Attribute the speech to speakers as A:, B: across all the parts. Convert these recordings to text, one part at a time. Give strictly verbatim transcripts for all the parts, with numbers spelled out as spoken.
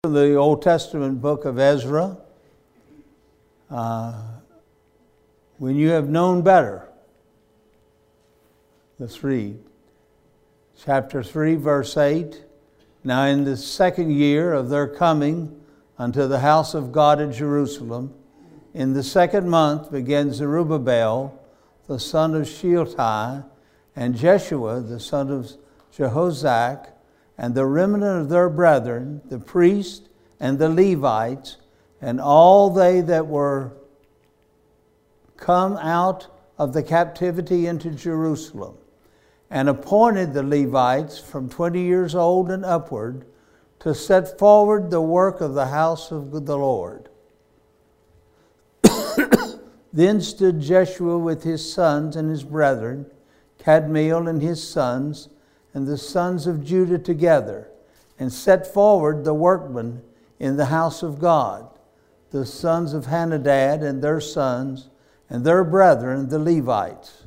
A: The Old Testament book of Ezra. Uh, when you have known better, let's read. Chapter three, verse eight. Now in the second year of their coming unto the house of God at Jerusalem, in the second month began Zerubbabel, the son of Shealtiel, and Jeshua, the son of Jehozadak, and the remnant of their brethren, the priests and the Levites, and all they that were come out of the captivity into Jerusalem, and appointed the Levites from twenty years old and upward to set forward the work of the house of the Lord. Then stood Jeshua with his sons and his brethren, Kadmiel and his sons, and the sons of Judah together, and set forward the workmen in the house of God, the sons of Henadad and their sons, and their brethren, the Levites.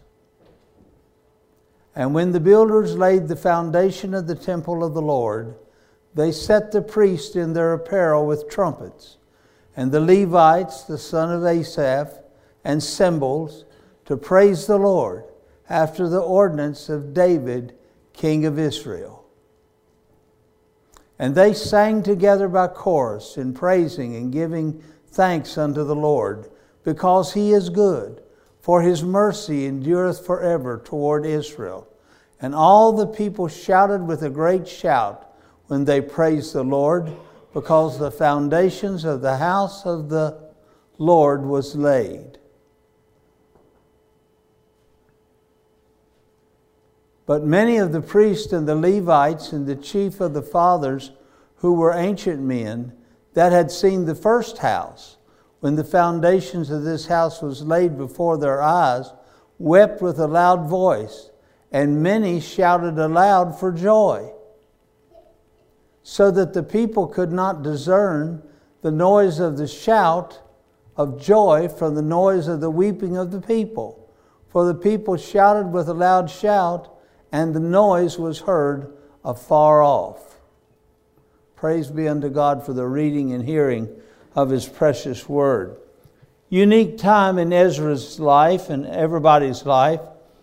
A: And when the builders laid the foundation of the temple of the Lord, they set the priests in their apparel with trumpets, and the Levites, the son of Asaph, and cymbals, to praise the Lord, after the ordinance of David, king of Israel. And they sang together by chorus in praising and giving thanks unto the Lord, because he is good, for his mercy endureth forever toward Israel. And all the people shouted with a great shout when they praised the Lord, because the foundations of the house of the Lord was laid. But many of the priests and the Levites and the chief of the fathers, who were ancient men, that had seen the first house, when the foundations of this house was laid before their eyes, wept with a loud voice, and many shouted aloud for joy, so that the people could not discern the noise of the shout of joy from the noise of the weeping of the people. For the people shouted with a loud shout, and the noise was heard afar off. Praise be unto God for the reading and hearing of his precious word. Unique time in Ezra's life and everybody's life.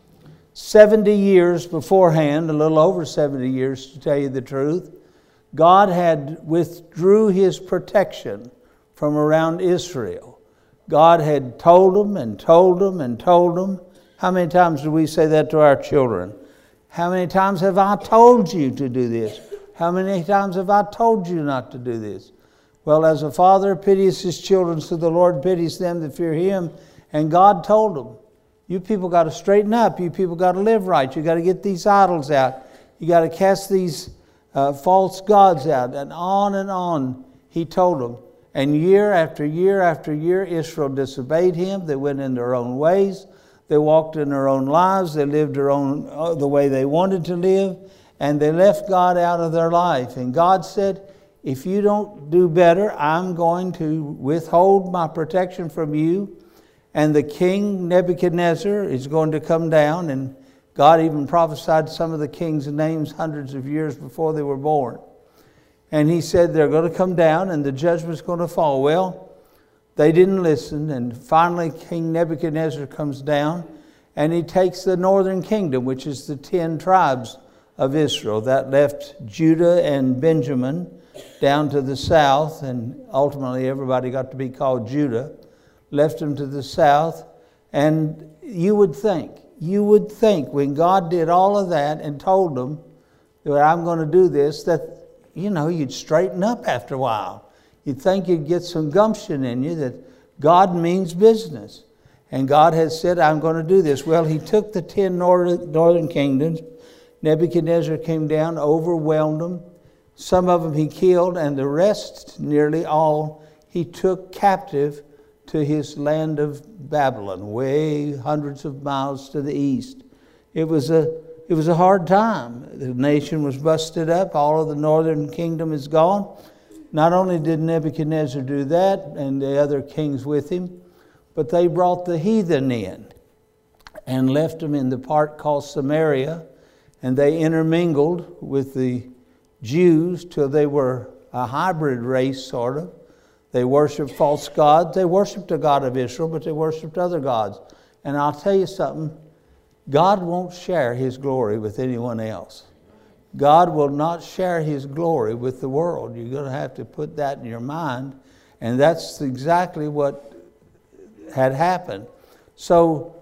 A: seventy years beforehand, a little over seventy years to tell you the truth, God had withdrew his protection from around Israel. God had told them and told them and told them. How many times do we say that to our children? How many times have I told you to do this? How many times have I told you not to do this? Well, as a father pities his children, so the Lord pities them that fear him. And God told them, you people got to straighten up. You people got to live right. You got to get these idols out. You got to cast these uh, false gods out. And on and on, he told them. And year after year after year, Israel disobeyed him. They went in their own ways. They walked in their own lives. They lived their own uh, the way they wanted to live. And they left God out of their life. And God said, if you don't do better, I'm going to withhold my protection from you. And the king Nebuchadnezzar is going to come down. And God even prophesied some of the king's names hundreds of years before they were born. And he said they're going to come down and the judgment's going to fall. Well, they didn't listen, and finally King Nebuchadnezzar comes down, and he takes the northern kingdom, which is the ten tribes of Israel. That left Judah and Benjamin down to the south, and ultimately everybody got to be called Judah. Left them to the south, and you would think, you would think when God did all of that and told them that I'm going to do this, that, you know, you'd straighten up after a while. You'd think you'd get some gumption in you that God means business. And God has said, I'm going to do this. Well, he took the ten northern, northern kingdoms. Nebuchadnezzar came down, overwhelmed them. Some of them he killed, and the rest, nearly all, he took captive to his land of Babylon, way hundreds of miles to the east. It was a, it was a hard time. The nation was busted up. All of the northern kingdom is gone. Not only did Nebuchadnezzar do that and the other kings with him, but they brought the heathen in and left them in the part called Samaria, and they intermingled with the Jews till they were a hybrid race, sort of. They worshiped false gods. They worshiped the God of Israel, but they worshiped other gods. And I'll tell you something, God won't share his glory with anyone else. God will not share his glory with the world. You're going to have to put that in your mind. And that's exactly what had happened. So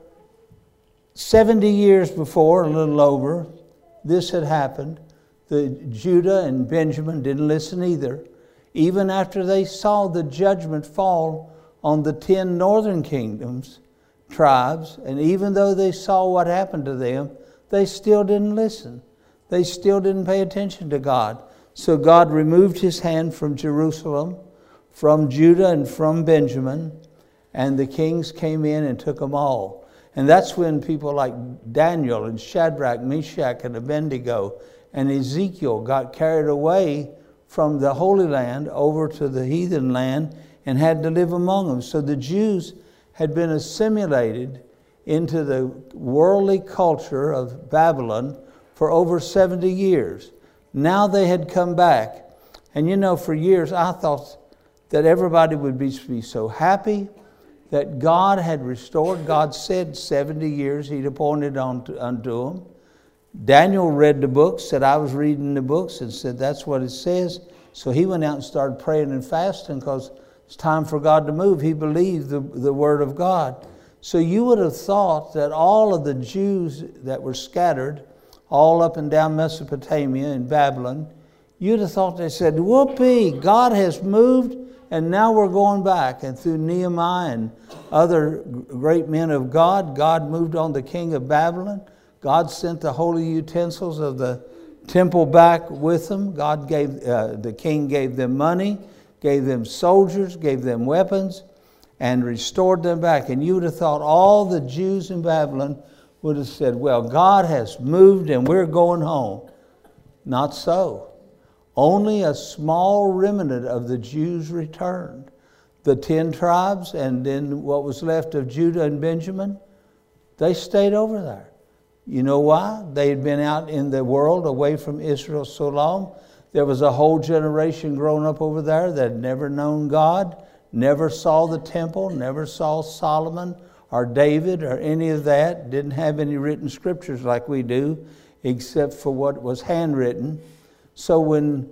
A: seventy years before, a little over, this had happened. The Judah and Benjamin didn't listen either. Even after they saw the judgment fall on the ten northern kingdoms, tribes, and even though they saw what happened to them, they still didn't listen. They still didn't pay attention to God. So God removed his hand from Jerusalem, from Judah and from Benjamin, and the kings came in and took them all. And that's when people like Daniel and Shadrach, Meshach, and Abednego and Ezekiel got carried away from the Holy Land over to the heathen land and had to live among them. So the Jews had been assimilated into the worldly culture of Babylon for over seventy years. Now they had come back. And you know, for years I thought that everybody would be, be so happy that God had restored. God said seventy years he'd appointed unto, unto them. Daniel read the books, said I was reading the books, and said that's what it says. So he went out and started praying and fasting because it's time for God to move. He believed the, the word of God. So you would have thought that all of the Jews that were scattered all up and down Mesopotamia and Babylon, you'd have thought they said, whoopee, God has moved and now we're going back. And through Nehemiah and other great men of God, God moved on the king of Babylon. God sent the holy utensils of the temple back with them. God gave, uh, the king gave them money, gave them soldiers, gave them weapons, and restored them back. And you would have thought all the Jews in Babylon would have said, well, God has moved and we're going home. Not so. Only a small remnant of the Jews returned. The ten tribes and then what was left of Judah and Benjamin, they stayed over there. You know why? They had been out in the world away from Israel so long. There was a whole generation grown up over there that had never known God, never saw the temple, never saw Solomon or David or any of that, didn't have any written scriptures like we do, except for what was handwritten. So when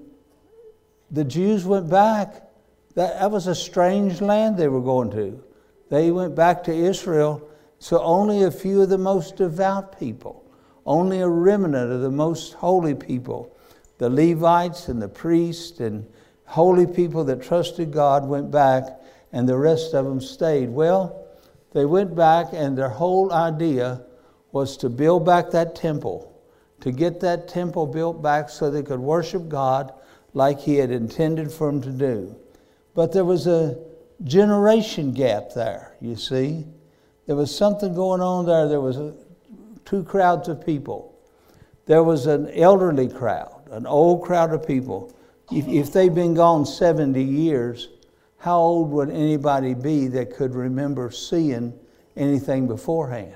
A: the Jews went back, that, that was a strange land they were going to. They went back to Israel. So only a few of the most devout people, only a remnant of the most holy people, the Levites and the priests and holy people that trusted God went back, and the rest of them stayed. Well, they went back and their whole idea was to build back that temple, to get that temple built back so they could worship God like he had intended for them to do. But there was a generation gap there, you see. There was something going on there. There was a, two crowds of people. There was an elderly crowd, an old crowd of people. If, if they'd been gone seventy years, how old would anybody be that could remember seeing anything beforehand?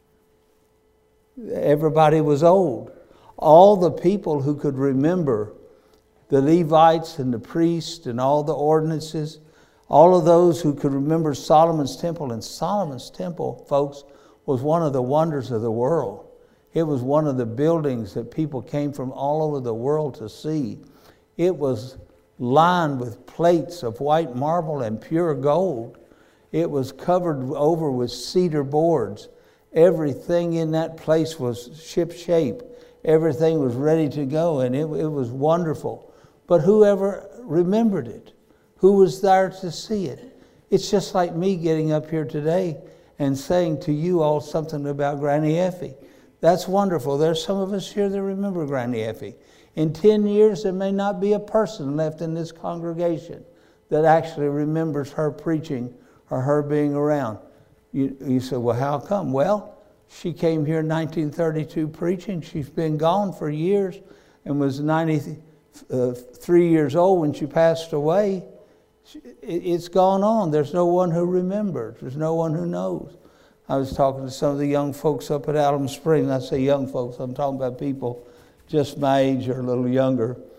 A: Everybody was old. All the people who could remember, the Levites and the priests and all the ordinances, all of those who could remember Solomon's temple. And Solomon's temple, folks, was one of the wonders of the world. It was one of the buildings that people came from all over the world to see. It was lined with plates of white marble and pure gold. It was covered over with cedar boards. Everything in that place was ship-shape. Everything was ready to go, and it, it was wonderful. But whoever remembered it? Who was there to see it? It's just like me getting up here today and saying to you all something about Granny Effie. That's wonderful. There's some of us here that remember Granny Effie. In ten years, there may not be a person left in this congregation that actually remembers her preaching or her being around. You, you say, well, how come? Well, she came here in nineteen thirty-two preaching. She's been gone for years and was ninety-three years old when she passed away. It's gone on. There's no one who remembers. There's no one who knows. I was talking to some of the young folks up at Alum Springs. I say young folks, I'm talking about people just my age or a little younger.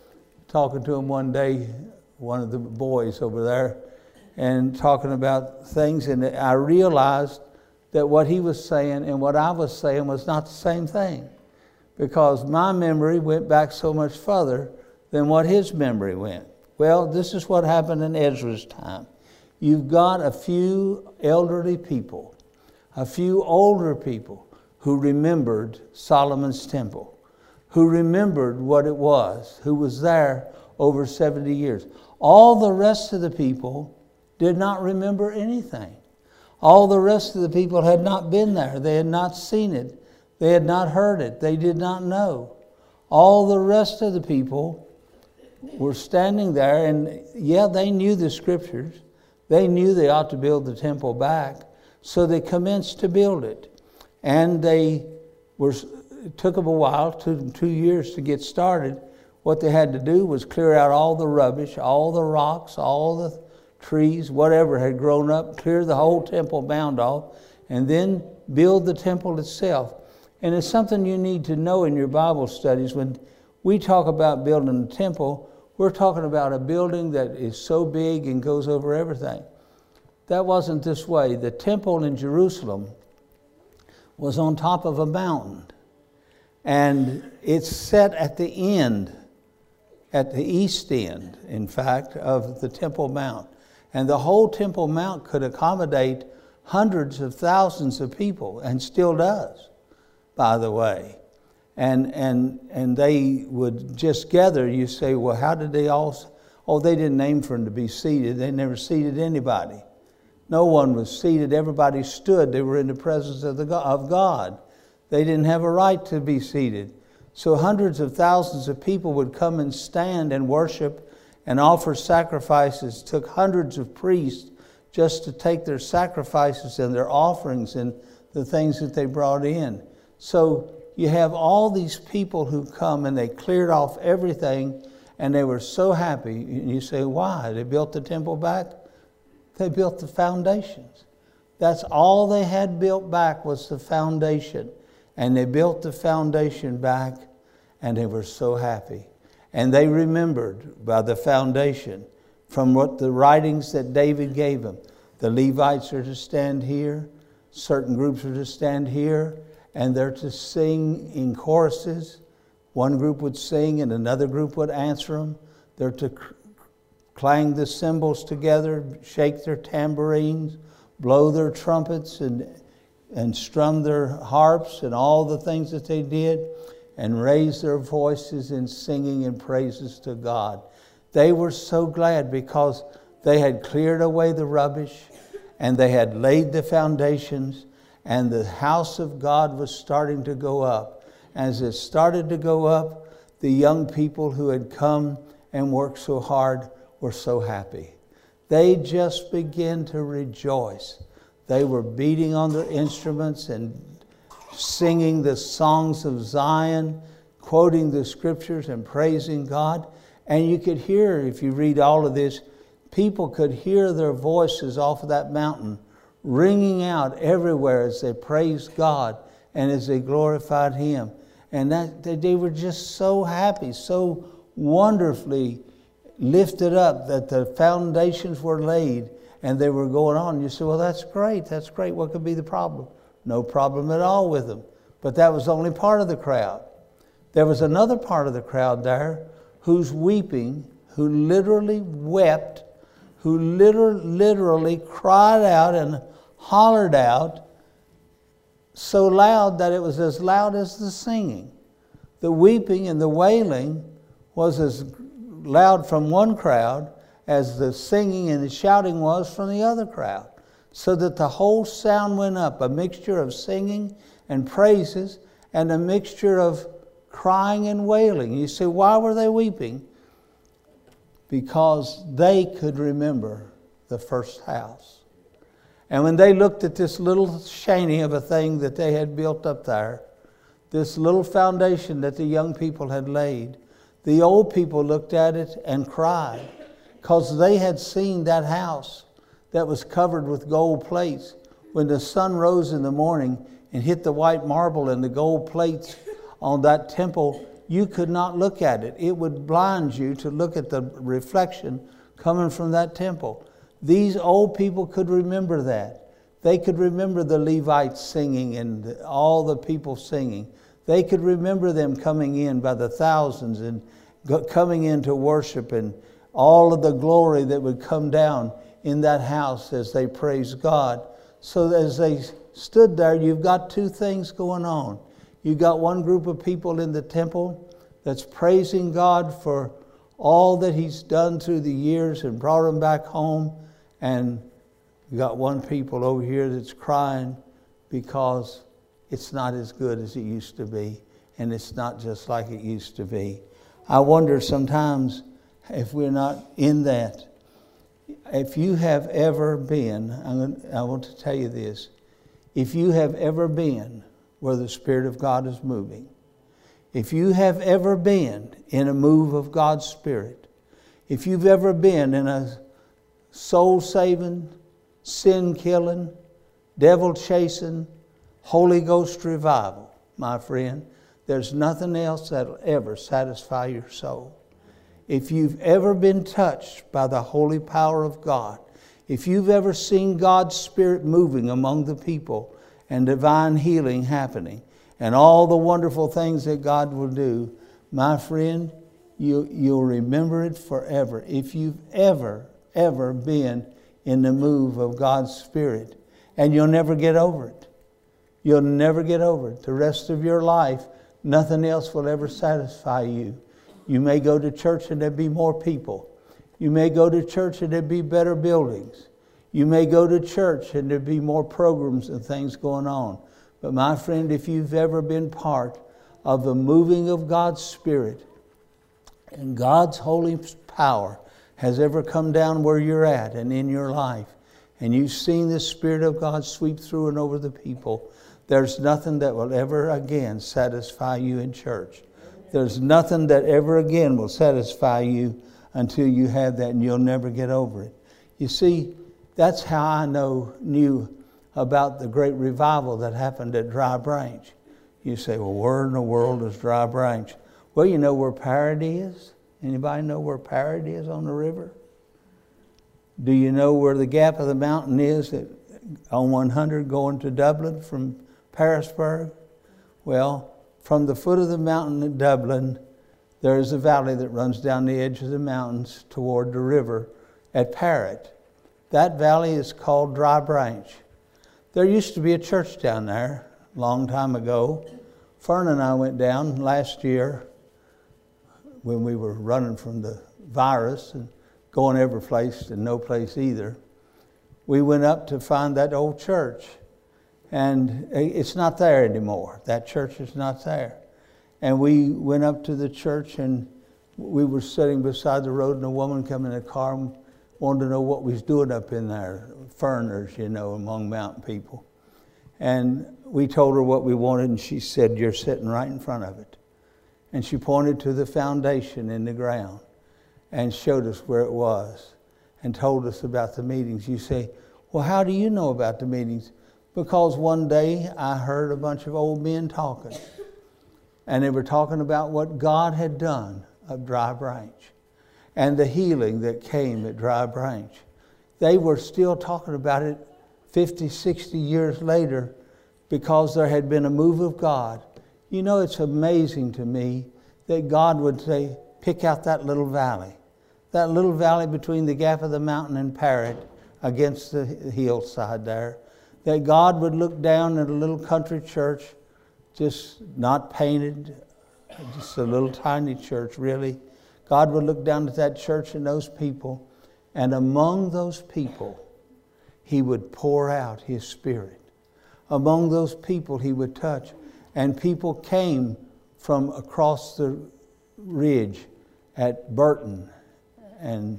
A: talking to him one day, one of the boys over there, and talking about things, and I realized that what he was saying and what I was saying was not the same thing, because my memory went back so much further than what his memory went. Well, this is what happened in Ezra's time. You've got a few elderly people, a few older people who remembered Solomon's temple, who remembered what it was, who was there over seventy years. All the rest of the people did not remember anything. All the rest of the people had not been there. They had not seen it. They had not heard it. They did not know. All the rest of the people were standing there, and yeah, they knew the scriptures. They knew they ought to build the temple back, so they commenced to build it. And they were, it took them a while, two, two years to get started. What they had to do was clear out all the rubbish, all the rocks, all the trees, whatever had grown up, clear the whole temple mound off, and then build the temple itself. And it's something you need to know in your Bible studies. When we talk about building a temple, we're talking about a building that is so big and goes over everything. That wasn't this way. The temple in Jerusalem was on top of a mountain, and it's set at the end, at the east end, in fact, of the Temple Mount. And the whole Temple Mount could accommodate hundreds of thousands of people, and still does, by the way. And and and they would just gather. You say, well, how did they all? Oh, they didn't aim for them to be seated. They never seated anybody. No one was seated. Everybody stood. They were in the presence of the of God. They didn't have a right to be seated. So hundreds of thousands of people would come and stand and worship and offer sacrifices. It took hundreds of priests just to take their sacrifices and their offerings and the things that they brought in. So you have all these people who come, and they cleared off everything, and they were so happy. And you say, why? They built the temple back? They built the foundations. That's all they had built back, was the foundation. And they built the foundation back, and they were so happy. And they remembered by the foundation from what the writings that David gave them. The Levites are to stand here. Certain groups are to stand here. And they're to sing in choruses. One group would sing and another group would answer them. They're to clang the cymbals together, shake their tambourines, blow their trumpets, and, and strum their harps, and all the things that they did, and raise their voices in singing and praises to God. They were so glad because they had cleared away the rubbish, and they had laid the foundations, and the house of God was starting to go up. As it started to go up, the young people who had come and worked so hard were so happy. They just began to rejoice. They were beating on their instruments and singing the songs of Zion, quoting the scriptures and praising God. And you could hear, if you read all of this, people could hear their voices off of that mountain ringing out everywhere as they praised God and as they glorified Him. And that they were just so happy, so wonderfully lifted up that the foundations were laid and they were going on. You say, well, that's great, that's great. What could be the problem? No problem at all with them. But that was only part of the crowd. There was another part of the crowd there who's weeping, who literally wept, who literally, literally cried out and hollered out so loud that it was as loud as the singing. The weeping and the wailing was as loud from one crowd as the singing and the shouting was from the other crowd. So that the whole sound went up, a mixture of singing and praises and a mixture of crying and wailing. You say, why were they weeping? Because they could remember the first house. And when they looked at this little shanty of a thing that they had built up there, this little foundation that the young people had laid, the old people looked at it and cried because they had seen that house that was covered with gold plates. When the sun rose in the morning and hit the white marble and the gold plates on that temple, you could not look at it. It would blind you to look at the reflection coming from that temple. These old people could remember that. They could remember the Levites singing and all the people singing. They could remember them coming in by the thousands and coming in to worship, and all of the glory that would come down in that house as they praised God. So as they stood there, you've got two things going on. You've got one group of people in the temple that's praising God for all that He's done through the years and brought them back home. And you got one people over here that's crying because it's not as good as it used to be. And it's not just like it used to be. I wonder sometimes if we're not in that. If you have ever been, I'm gonna, I want to tell you this. If you have ever been where the Spirit of God is moving, if you have ever been in a move of God's Spirit, if you've ever been in a soul-saving, sin-killing, devil-chasing, Holy Ghost revival, my friend, there's nothing else that'll ever satisfy your soul. If you've ever been touched by the holy power of God, if you've ever seen God's Spirit moving among the people and divine healing happening and all the wonderful things that God will do, my friend, you, you'll remember it forever. If you've ever, ever been in the move of God's Spirit, and you'll never get over it. You'll never get over it. The rest of your life, nothing else will ever satisfy you. You may go to church and there'll be more people. You may go to church and there'll be better buildings. You may go to church and there'll be more programs and things going on. But my friend, if you've ever been part of the moving of God's Spirit and God's holy power has ever come down where you're at and in your life, and you've seen the Spirit of God sweep through and over the people, there's nothing that will ever again satisfy you in church. There's nothing that ever again will satisfy you until you have that, and you'll never get over it. You see, that's how I know knew about the great revival that happened at Dry Branch. You say, well, where in the world is Dry Branch? Well, you know where Parrot is? Anybody know where Parrot is on the river? Do you know where the gap of the mountain is at, on one hundred going to Dublin from Parisburg? Well, from the foot of the mountain at Dublin, there is a valley that runs down the edge of the mountains toward the river at Parrot. That valley is called Dry Branch. There used to be a church down there a long time ago. Fern and I went down last year when we were running from the virus and going every place and no place either. We went up to find that old church. And it's not there anymore. That church is not there. And we went up to the church and we were sitting beside the road and a woman came in a car and wanted to know what we was doing up in there. Foreigners, you know, among mountain people. And we told her what we wanted and she said, you're sitting right in front of it. And she pointed to the foundation in the ground and showed us where it was and told us about the meetings. You say, well, how do you know about the meetings? Because one day I heard a bunch of old men talking. And they were talking about what God had done at Dry Branch and the healing that came at Dry Branch. They were still talking about it fifty, sixty years later because there had been a move of God. You know, it's amazing to me that God would say, pick out that little valley. That little valley between the gap of the mountain and Parrot against the hillside there. That God would look down at a little country church, just not painted, just a little tiny church, really. God would look down at that church and those people, and among those people, He would pour out His Spirit. Among those people, He would touch. And people came from across the ridge at Burton and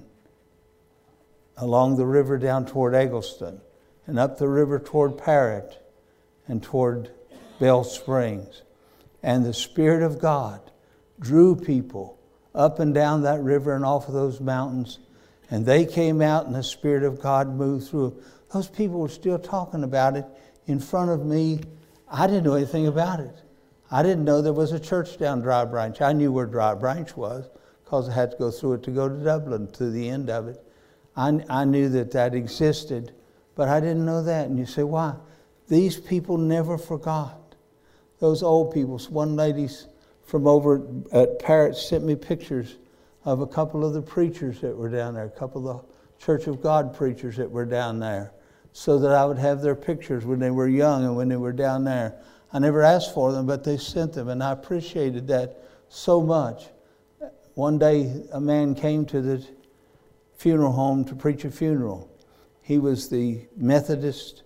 A: along the river down toward Eggleston, and up the river toward Parrot and toward Bell Springs. And the Spirit of God drew people up and down that river and off of those mountains. And they came out and the Spirit of God moved through. Those people were still talking about it in front of me. I didn't know anything about it. I didn't know there was a church down Dry Branch. I knew where Dry Branch was because I had to go through it to go to Dublin, to the end of it. I, I knew that that existed, but I didn't know that. And you say, why? These people never forgot. Those old people. One lady from over at Parrott sent me pictures of a couple of the preachers that were down there, a couple of the Church of God preachers that were down there, so that I would have their pictures when they were young and when they were down there. I never asked for them, but they sent them, and I appreciated that so much. One day, a man came to the funeral home to preach a funeral. He was the Methodist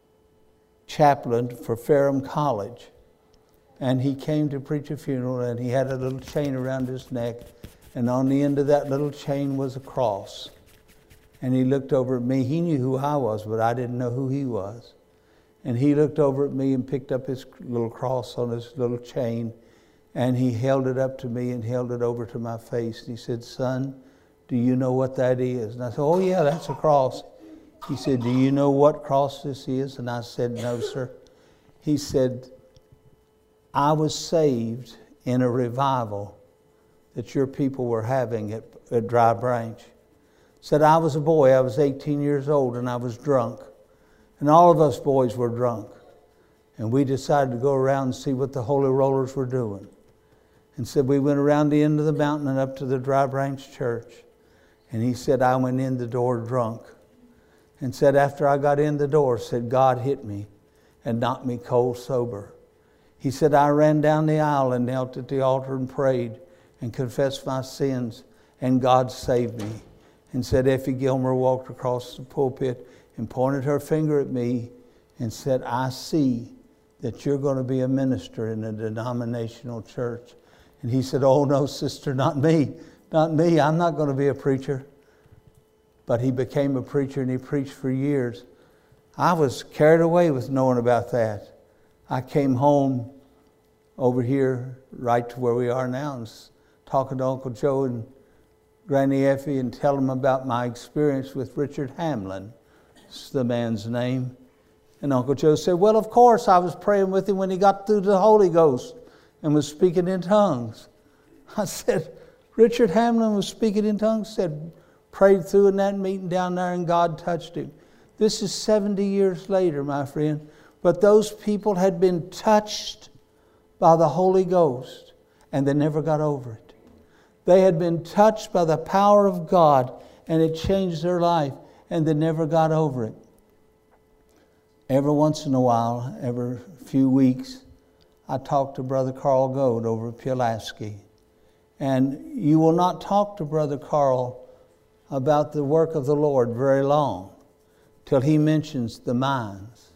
A: chaplain for Ferrum College. And he came to preach a funeral, and he had a little chain around his neck, and on the end of that little chain was a cross. And he looked over at me. He knew who I was, but I didn't know who he was. And he looked over at me and picked up his little cross on his little chain, and he held it up to me and held it over to my face. And he said, "Son, do you know what that is?" And I said, "Oh yeah, that's a cross." He said, "Do you know what cross this is?" And I said, "No, sir." He said, "I was saved in a revival that your people were having at, at Dry Branch." Said, "I was a boy, I was eighteen years old, and I was drunk. And all of us boys were drunk. And we decided to go around and see what the Holy Rollers were doing." And said, "We went around the end of the mountain and up to the Dry Branch Church." And he said, "I went in the door drunk." And said, after I got in the door, said, God hit me and knocked me cold sober. He said, "I ran down the aisle and knelt at the altar and prayed and confessed my sins, and God saved me." And said, Effie Gilmer walked across the pulpit and pointed her finger at me and said, "I see that you're going to be a minister in a denominational church." And he said, "Oh no, sister, not me. Not me. I'm not going to be a preacher." But he became a preacher, and he preached for years. I was carried away with knowing about that. I came home over here, right to where we are now, and talking to Uncle Joe and Granny Effie and tell them about my experience with Richard Hamlin. That's the man's name. And Uncle Joe said, "Well, of course, I was praying with him when he got through the Holy Ghost and was speaking in tongues." I said, "Richard Hamlin was speaking in tongues?" Said, "Prayed through in that meeting down there, and God touched him." This is seventy years later, my friend. But those people had been touched by the Holy Ghost, and they never got over it. They had been touched by the power of God, and it changed their life, and they never got over it. Every once in a while, every few weeks, I talk to Brother Carl Goad over at Pulaski. And you will not talk to Brother Carl about the work of the Lord very long till he mentions the mines.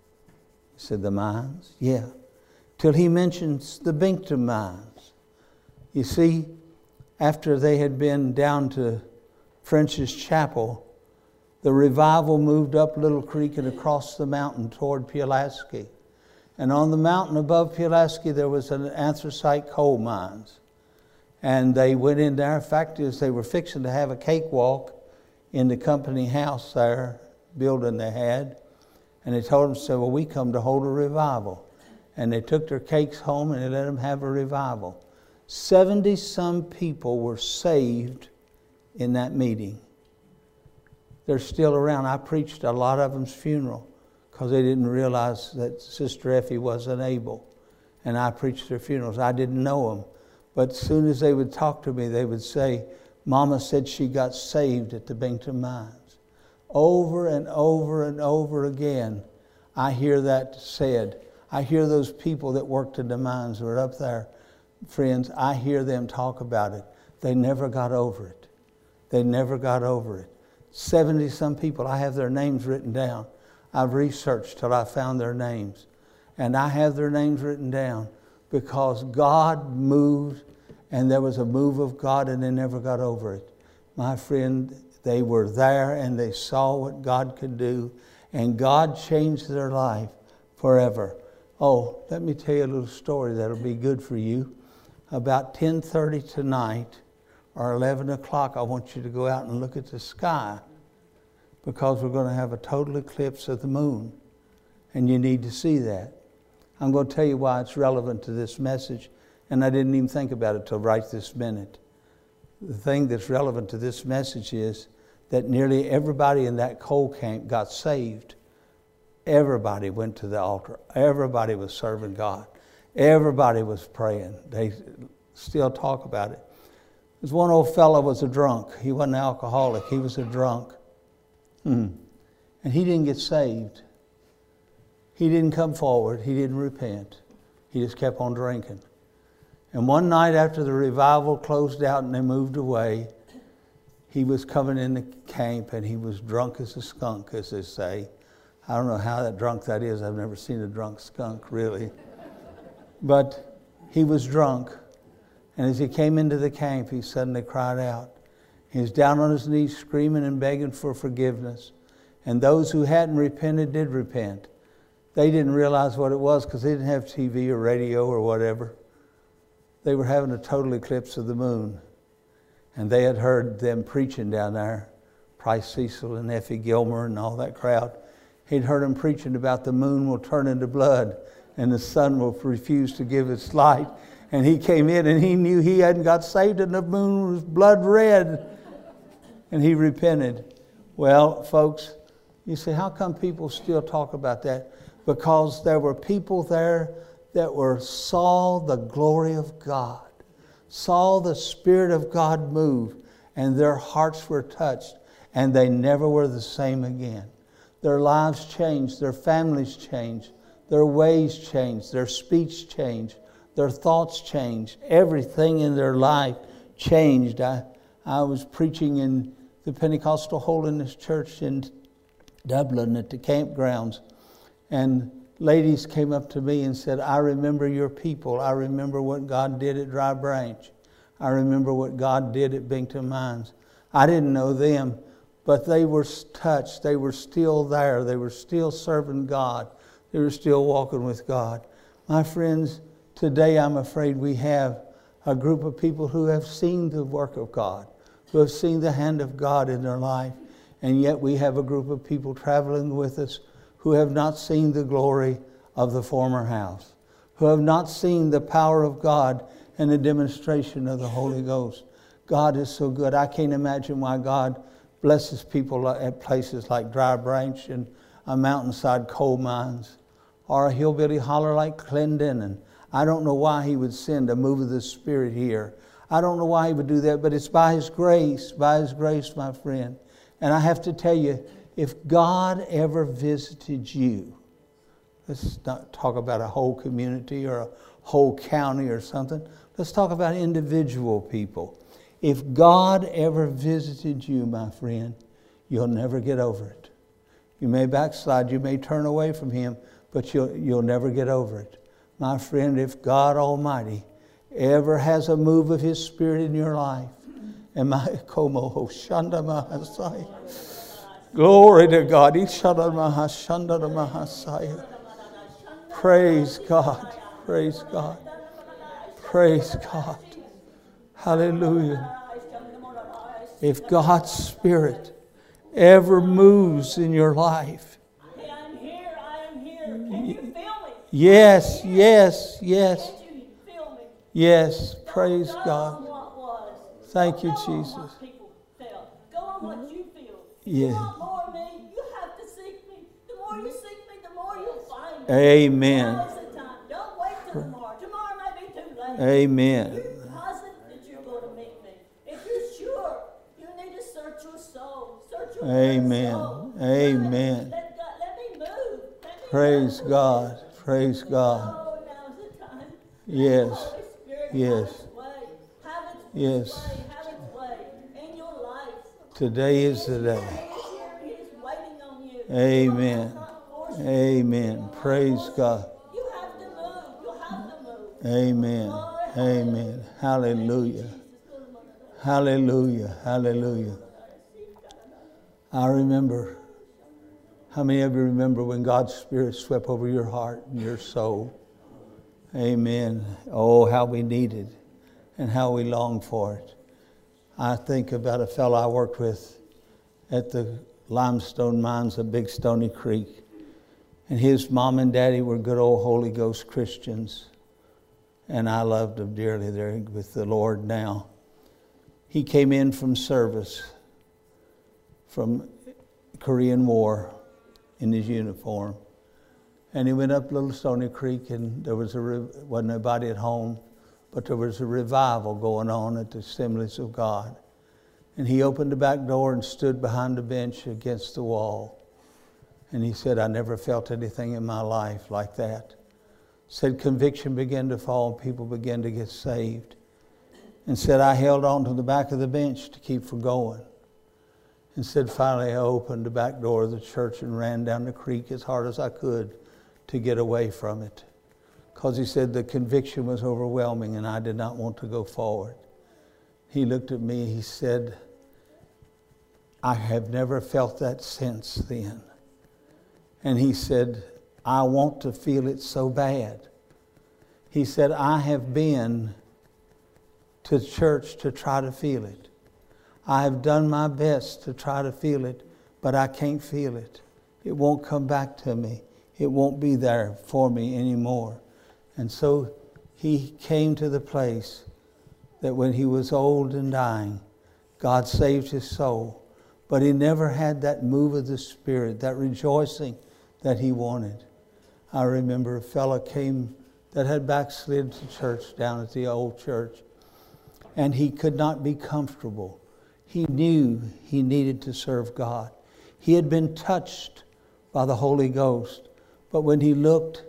A: He said, "The mines?" "Yeah." Till he mentions the Binkton mines. You see, after they had been down to French's Chapel, the revival moved up Little Creek and across the mountain toward Pulaski. And on the mountain above Pulaski, there was an anthracite coal mines. And they went in there. In fact, as they were fixing to have a cakewalk in the company house there, building they had. And they told them, said, "Well, we come to hold a revival." And they took their cakes home and they let them have a revival. Seventy-some people were saved in that meeting. They're still around. I preached a lot of them's funeral because they didn't realize that Sister Effie wasn't able. And I preached their funerals. I didn't know them. But as soon as they would talk to me, they would say, "Mama said she got saved at the Binkton Mines." Over and over and over again, I hear that said. I hear those people that worked in the mines who are up there. Friends, I hear them talk about it. They never got over it. They never got over it. seventy-some people, I have their names written down. I've researched till I found their names. And I have their names written down because God moved, and there was a move of God, and they never got over it. My friend, they were there, and they saw what God could do, and God changed their life forever. Oh, let me tell you a little story that'll be good for you. About ten thirty tonight, or eleven o'clock, I want you to go out and look at the sky, because we're going to have a total eclipse of the moon, and you need to see that. I'm going to tell you why it's relevant to this message, and I didn't even think about it till right this minute. The thing that's relevant to this message is that nearly everybody in that coal camp got saved. Everybody went to the altar. Everybody was serving God. Everybody was praying. They still talk about it. This one old fellow was a drunk. He wasn't an alcoholic. He was a drunk. Hmm. And he didn't get saved. He didn't come forward. He didn't repent. He just kept on drinking. And one night after the revival closed out and they moved away, he was coming in the camp and he was drunk as a skunk, as they say. I don't know how that drunk that is. I've never seen a drunk skunk, really. But he was drunk. And as he came into the camp, he suddenly cried out. He was down on his knees screaming and begging for forgiveness. And those who hadn't repented did repent. They didn't realize what it was because they didn't have T V or radio or whatever. They were having a total eclipse of the moon. And they had heard them preaching down there, Price Cecil and Effie Gilmer and all that crowd. He'd heard them preaching about the moon will turn into blood and the sun will refuse to give its light. And he came in and he knew he hadn't got saved and the moon was blood red. And he repented. Well, folks, you say, how come people still talk about that? Because there were people there that were saw the glory of God, saw the Spirit of God move, and their hearts were touched, and they never were the same again. Their lives changed, their families changed, their ways changed, their speech changed, their thoughts changed. Everything in their life changed. I, I was preaching in the Pentecostal Holiness Church in Dublin at the campgrounds, and ladies came up to me and said, I remember your people. I remember what God did at Dry Branch. I remember what God did at Bington Mines. I didn't know them, but they were touched. They were still there. They were still serving God. They were still walking with God. My friends, today I'm afraid we have a group of people who have seen the work of God, who have seen the hand of God in their life, and yet we have a group of people traveling with us who have not seen the glory of the former house, who have not seen the power of God and the demonstration of the Holy Ghost. God is so good. I can't imagine why God blesses people at places like Dry Branch and a mountainside coal mines or a hillbilly holler like Clendenin. I don't know why he would send a move of the Spirit here. I don't know why he would do that, but it's by his grace, by his grace, my friend. And I have to tell you, if God ever visited you, let's not talk about a whole community or a whole county or something. Let's talk about individual people. If God ever visited you, my friend, you'll never get over it. You may backslide, you may turn away from Him, but you'll, you'll never get over it. My friend, if God Almighty ever has a move of His Spirit in your life, and my Como Hoshanda Mahasai. Glory to God. Praise God. Praise God. Praise God. Hallelujah. If God's Spirit ever moves in your life.
B: Hey, I'm here. I am here. Can you feel me?
A: Yes, yes, yes.
B: Can you feel me?
A: Yes. Praise
B: Go
A: God.
B: on what was.
A: Thank you,
B: Go on
A: Jesus.
B: what people felt. Go on what you feel.
A: Yeah.
B: You want more of me? You have to seek me. The more you seek me, the more you'll find me.
A: Amen.
B: Now is the time. Don't wait till tomorrow. Tomorrow may be too late.
A: Amen.
B: You're positive that you're going to meet me. If you're sure, you need to search your soul. Search your
A: Amen.
B: soul.
A: Amen.
B: Let, God, let me move. Let me
A: Praise
B: move.
A: God. Praise God.
B: Oh, now's the time.
A: Yes.
B: Holy Spirit,
A: Yes.
B: have its way. Have its
A: Yes.
B: way. Have its way in your life.
A: Today is the day.
B: He is here. He is waiting on you.
A: Amen.
B: You not force it.
A: Amen. Praise God.
B: You have to move. You have to move.
A: Amen. Amen. Hallelujah. Hallelujah. Hallelujah. I remember. How many of you remember when God's Spirit swept over your heart and your soul? Amen. Oh, how we need it and how we long for it. I think about a fellow I worked with at the limestone mines of Big Stony Creek. And his mom and daddy were good old Holy Ghost Christians. And I loved them dearly. They're with the Lord now. He came in from service, from Korean War, in his uniform. And he went up Little Stony Creek, and there was a wasn't nobody at home, but there was a revival going on at the Assemblies of God. And he opened the back door and stood behind the bench against the wall. And he said, I never felt anything in my life like that. Said conviction began to fall, people began to get saved. And said, I held on to the back of the bench to keep from going. And said, finally I opened the back door of the church and ran down the creek as hard as I could to get away from it. Because he said the conviction was overwhelming and I did not want to go forward. He looked at me, he said, I have never felt that since then. And he said, I want to feel it so bad. He said, I have been to church to try to feel it. I have done my best to try to feel it, but I can't feel it. It won't come back to me. It won't be there for me anymore. And so he came to the place that when he was old and dying, God saved his soul. But he never had that move of the Spirit, that rejoicing that he wanted. I remember a fellow came that had backslid to church down at the old church, and he could not be comfortable. He knew he needed to serve God. He had been touched by the Holy Ghost, but when he looked,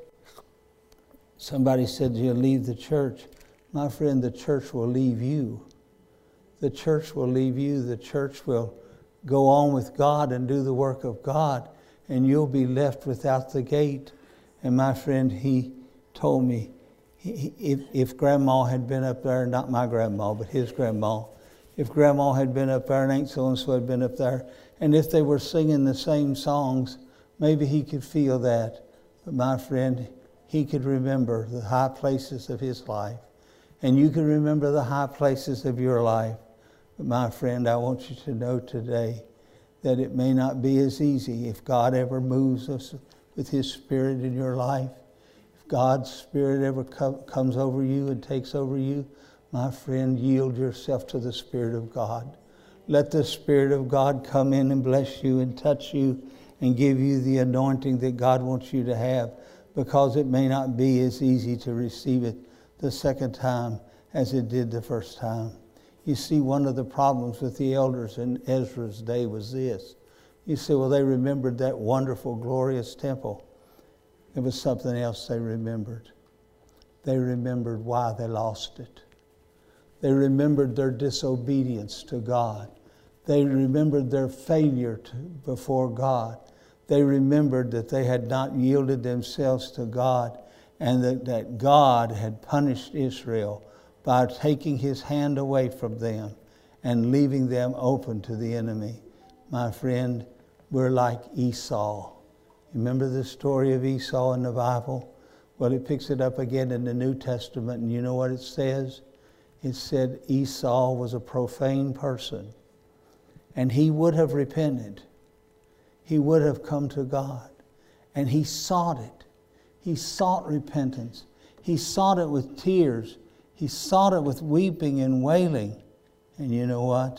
A: somebody said, you'll leave the church. My friend, the church will leave you. The church will leave you. The church will go on with God and do the work of God, and you'll be left without the gate. And my friend, he told me, he, if, if Grandma had been up there, not my grandma, but his grandma, if Grandma had been up there and Aunt so-and-so had been up there, and if they were singing the same songs, maybe he could feel that. But my friend, he could remember the high places of his life. And you can remember the high places of your life. But my friend, I want you to know today that it may not be as easy if God ever moves us with his Spirit in your life. If God's Spirit ever co- comes over you and takes over you, my friend, yield yourself to the Spirit of God. Let the Spirit of God come in and bless you and touch you and give you the anointing that God wants you to have, because it may not be as easy to receive it the second time as it did the first time. You see, one of the problems with the elders in Ezra's day was this. You say, well, they remembered that wonderful, glorious temple. It was something else they remembered. They remembered why they lost it. They remembered their disobedience to God. They remembered their failure to, before God. They remembered that they had not yielded themselves to God, and that, that God had punished Israel by taking his hand away from them and leaving them open to the enemy. My friend, we're like Esau. Remember the story of Esau in the Bible? Well, it picks it up again in the New Testament, and you know what it says? It said Esau was a profane person, and he would have repented. He would have come to God, and he sought it. He sought repentance. He sought it with tears. He sought it with weeping and wailing. And you know what?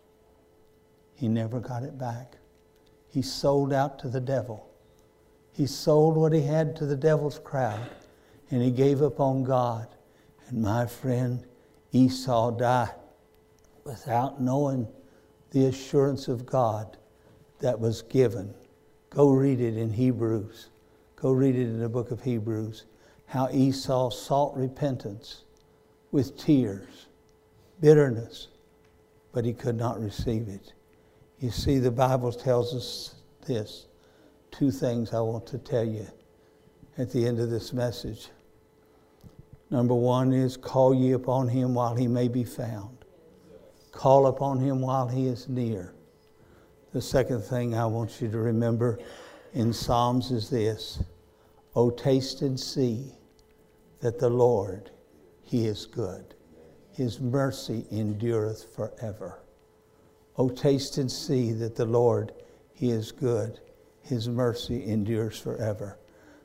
A: He never got it back. He sold out to the devil. He sold what he had to the devil's crowd, and he gave up on God. And my friend, Esau died without knowing the assurance of God that was given. Go read it in Hebrews. Go read it in the book of Hebrews. How Esau sought repentance with tears, bitterness, but he could not receive it. You see, the Bible tells us this. Two things I want to tell you at the end of this message. Number one is, call ye upon him while he may be found. Call upon him while he is near. The second thing I want you to remember in Psalms is this. O taste and see that the Lord, he is good. His mercy endureth forever. O taste and see that the Lord, he is good. His mercy endures forever.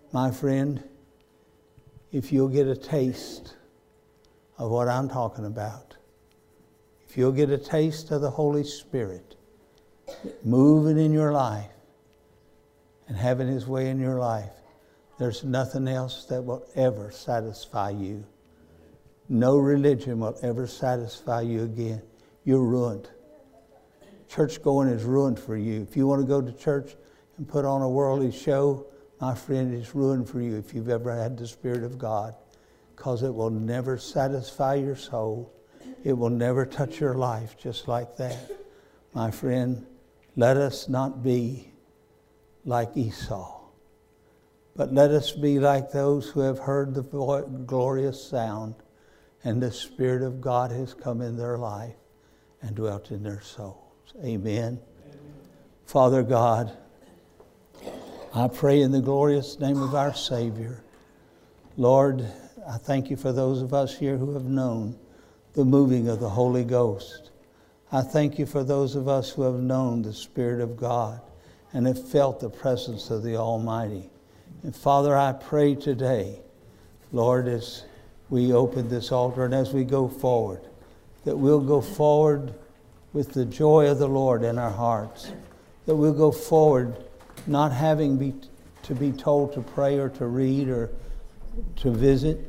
A: My friend, if you'll get a taste of what I'm talking about, if you'll get a taste of the Holy Spirit moving in your life and having His way in your life, there's nothing else that will ever satisfy you. No religion will ever satisfy you again. You're ruined. Church going is ruined for you. If you want to go to church and put on a worldly show, my friend, it's ruined for you if you've ever had the Spirit of God, because it will never satisfy your soul. It will never touch your life just like that. My friend, let us not be like Esau, but let us be like those who have heard the glorious sound and the Spirit of God has come in their life and dwelt in their souls. Amen. Amen. Father God, I pray in the glorious name of our Savior. Lord, I thank you for those of us here who have known the moving of the Holy Ghost. I thank you for those of us who have known the Spirit of God and have felt the presence of the Almighty. And Father, I pray today, Lord, as we open this altar and as we go forward, that we'll go forward with the joy of the Lord in our hearts, that we'll go forward not having be, to be told to pray or to read or to visit,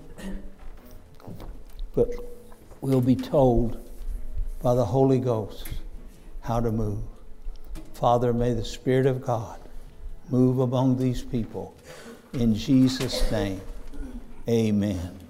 A: but we'll be told by the Holy Ghost how to move. Father, may the Spirit of God move among these people. In Jesus' name, amen.